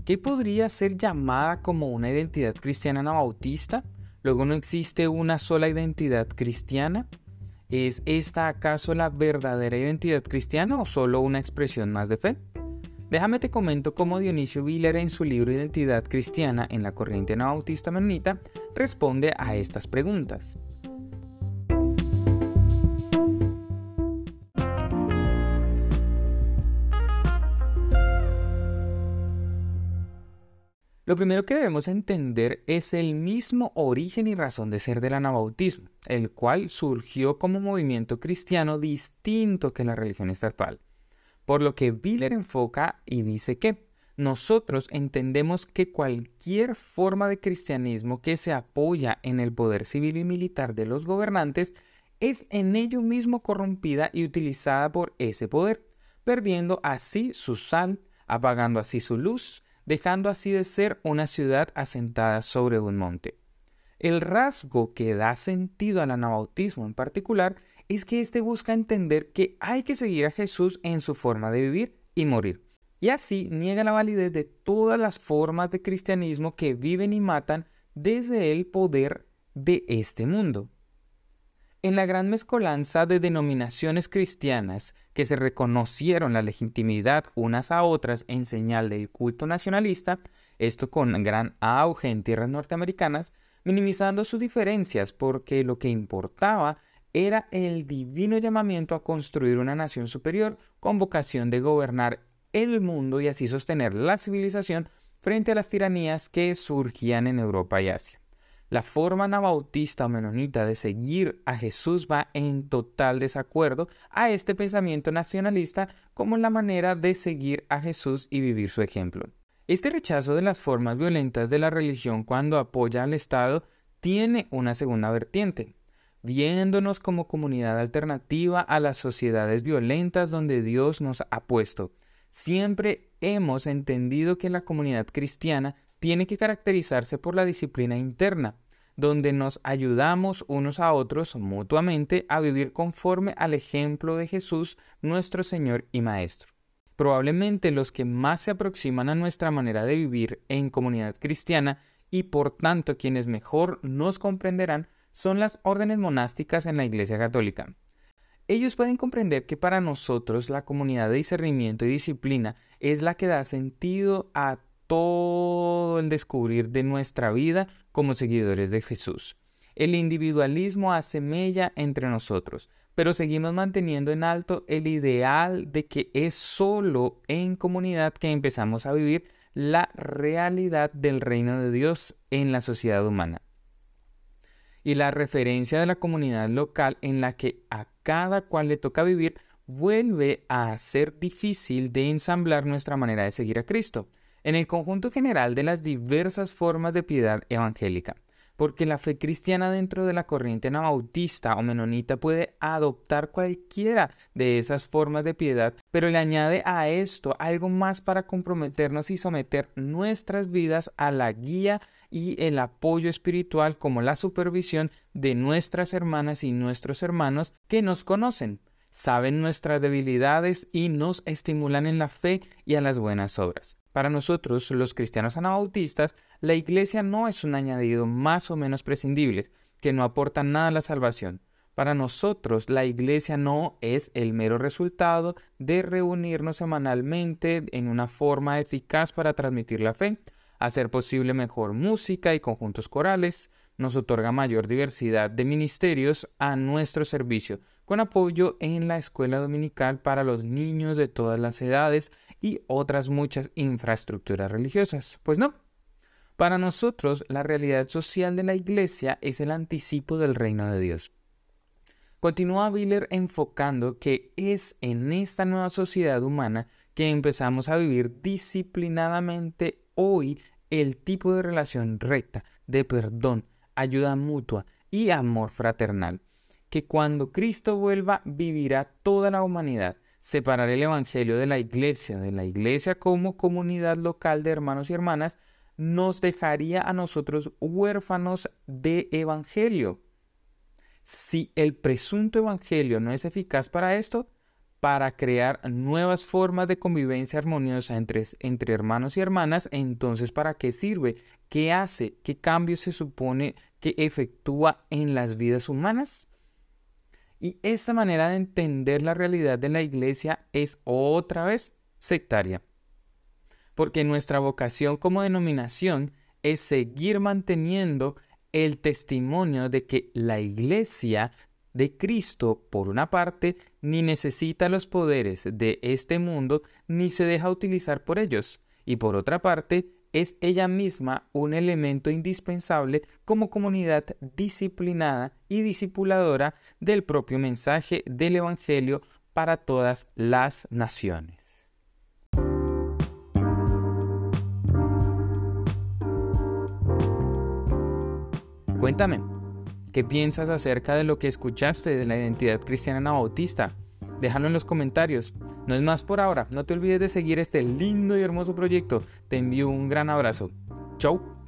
¿Qué podría ser llamada como una identidad cristiana anabautista? Luego, ¿no existe una sola identidad cristiana? ¿Es esta acaso la verdadera identidad cristiana o solo una expresión más de fe? Déjame te comento cómo Dionisio Willer en su libro Identidad Cristiana en la corriente anabautista menonita responde a estas preguntas. Lo primero que debemos entender es el mismo origen y razón de ser del anabautismo, el cual surgió como movimiento cristiano distinto que la religión estatal. Por lo que Willer enfoca y dice que nosotros entendemos que cualquier forma de cristianismo que se apoya en el poder civil y militar de los gobernantes es en ello mismo corrompida y utilizada por ese poder, perdiendo así su sal, apagando así su luz, dejando así de ser una ciudad asentada sobre un monte. El rasgo que da sentido al anabautismo en particular es que éste busca entender que hay que seguir a Jesús en su forma de vivir y morir, y así niega la validez de todas las formas de cristianismo que viven y matan desde el poder de este mundo. En la gran mezcolanza de denominaciones cristianas que se reconocieron la legitimidad unas a otras en señal del culto nacionalista, esto con gran auge en tierras norteamericanas, minimizando sus diferencias porque lo que importaba era el divino llamamiento a construir una nación superior con vocación de gobernar el mundo y así sostener la civilización frente a las tiranías que surgían en Europa y Asia. La forma anabautista o menonita de seguir a Jesús va en total desacuerdo a este pensamiento nacionalista como la manera de seguir a Jesús y vivir su ejemplo. Este rechazo de las formas violentas de la religión cuando apoya al Estado tiene una segunda vertiente, viéndonos como comunidad alternativa a las sociedades violentas donde Dios nos ha puesto. Siempre hemos entendido que la comunidad cristiana tiene que caracterizarse por la disciplina interna, donde nos ayudamos unos a otros mutuamente a vivir conforme al ejemplo de Jesús, nuestro Señor y Maestro. Probablemente los que más se aproximan a nuestra manera de vivir en comunidad cristiana y por tanto quienes mejor nos comprenderán son las órdenes monásticas en la Iglesia Católica. Ellos pueden comprender que para nosotros la comunidad de discernimiento y disciplina es la que da sentido a todo el descubrir de nuestra vida como seguidores de Jesús. El individualismo hace mella entre nosotros, pero seguimos manteniendo en alto el ideal de que es solo en comunidad que empezamos a vivir la realidad del reino de Dios en la sociedad humana. Y la referencia de la comunidad local en la que a cada cual le toca vivir vuelve a ser difícil de ensamblar nuestra manera de seguir a Cristo en el conjunto general de las diversas formas de piedad evangélica, porque la fe cristiana dentro de la corriente anabautista o menonita puede adoptar cualquiera de esas formas de piedad, pero le añade a esto algo más para comprometernos y someter nuestras vidas a la guía y el apoyo espiritual como la supervisión de nuestras hermanas y nuestros hermanos que nos conocen, saben nuestras debilidades y nos estimulan en la fe y a las buenas obras. Para nosotros, los cristianos anabautistas, la iglesia no es un añadido más o menos prescindible, que no aporta nada a la salvación. Para nosotros, la iglesia no es el mero resultado de reunirnos semanalmente en una forma eficaz para transmitir la fe, hacer posible mejor música y conjuntos corales, nos otorga mayor diversidad de ministerios a nuestro servicio, con apoyo en la escuela dominical para los niños de todas las edades y otras muchas infraestructuras religiosas. Pues no. Para nosotros, la realidad social de la iglesia es el anticipo del reino de Dios. Continúa Willer enfocando que es en esta nueva sociedad humana que empezamos a vivir disciplinadamente hoy el tipo de relación recta, de perdón, ayuda mutua y amor fraternal, que cuando Cristo vuelva vivirá toda la humanidad. Separar el evangelio de la iglesia como comunidad local de hermanos y hermanas, nos dejaría a nosotros huérfanos de evangelio. Si el presunto evangelio no es eficaz para esto, para crear nuevas formas de convivencia armoniosa entre hermanos y hermanas, entonces ¿para qué sirve? ¿Qué hace? ¿Qué cambio se supone que efectúa en las vidas humanas? Y esta manera de entender la realidad de la iglesia es otra vez sectaria, porque nuestra vocación como denominación es seguir manteniendo el testimonio de que la iglesia de Cristo, por una parte, ni necesita los poderes de este mundo, ni se deja utilizar por ellos, y por otra parte, es ella misma un elemento indispensable como comunidad disciplinada y discipuladora del propio mensaje del Evangelio para todas las naciones. Cuéntame, ¿qué piensas acerca de lo que escuchaste de la identidad cristiana anabautista? Déjalo en los comentarios. No es más por ahora. No te olvides de seguir este lindo y hermoso proyecto. Te envío un gran abrazo. Chau.